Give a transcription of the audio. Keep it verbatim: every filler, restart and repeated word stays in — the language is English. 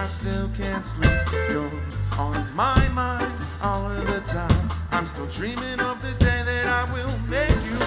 I still can't sleep. You're on my mind all of the time. I'm still dreaming of the day that I will make you